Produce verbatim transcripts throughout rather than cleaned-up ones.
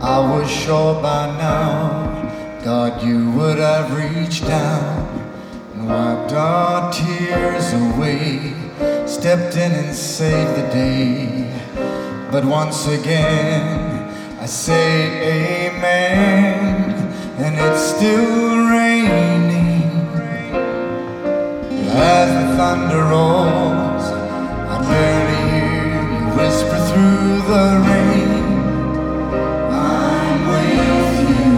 I was sure by now, God, you would have reached down and wiped our tears away, stepped in and saved the day. But once again, I say amen, and it's still raining. As the thunder rolls, I barely hear you whisper through the rain, I'm with you.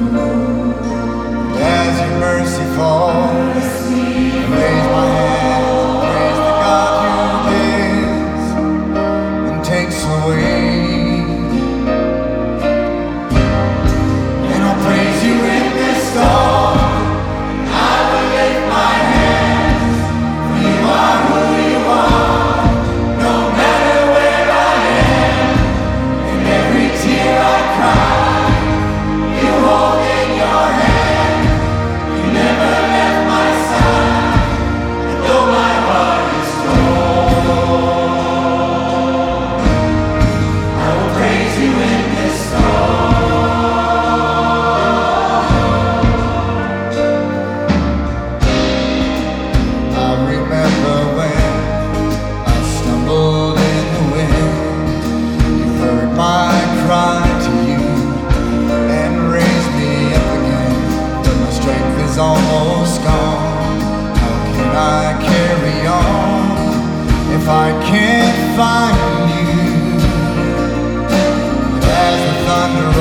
And as your mercy falls, I raise my hand, praise the God who gives and takes away. And I'll praise you in this storm. Almost gone. How can I carry on if I can't find you? But as the thunder